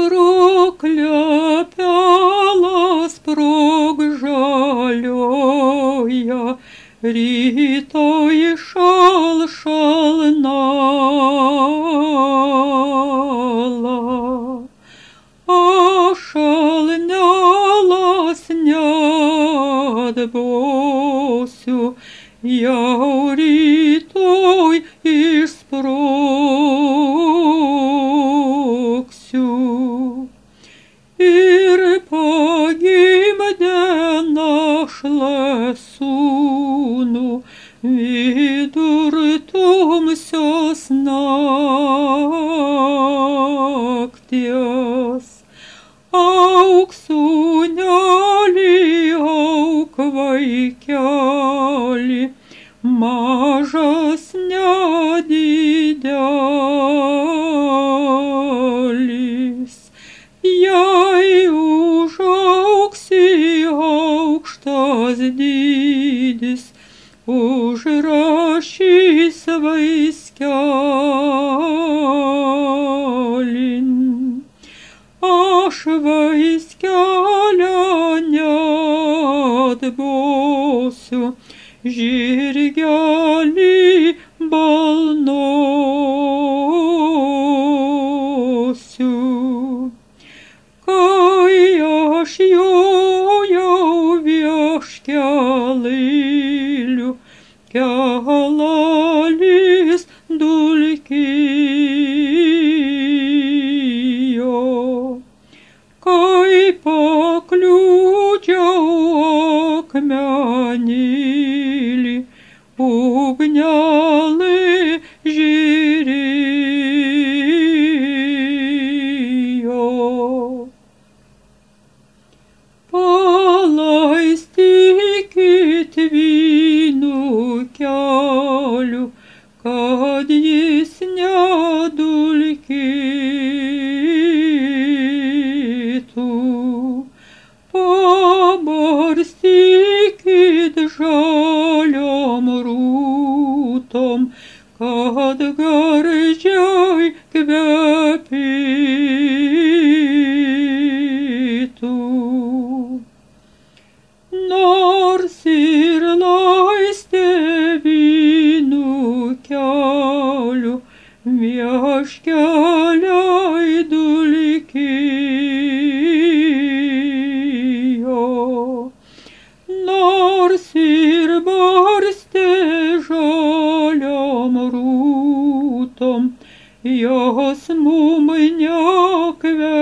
Proklepela sprog žalioja, rytoj šal nala. Aš šalnelas neatbosiu, jau rytoj išsprogsiu. Ir pagimdė našlė sūnų vidur tamsios nakties. Auk sūneli, auk vaikeli, mažas nedidelis. Jei užauksi aukštas dydis, užrašys vaiskelin. Aš vaiskelio neatbosiu, žirgelį balnosiu. Kai aš jojau vieškelėliu, kelalis dulkijo. Kai pakliūdžiau akmenėlį, ugnelė žėrėjo. Palaistykit vynų kelių, kad jis nedulkytų. Pabarstykit žaliom rūtom, kad gardžiai kvepėtų. Nors ir laistė vynų kelių, vieškeliai dulkijo. Nors ir barstė žaliom rūtom, jos mum nekvepia.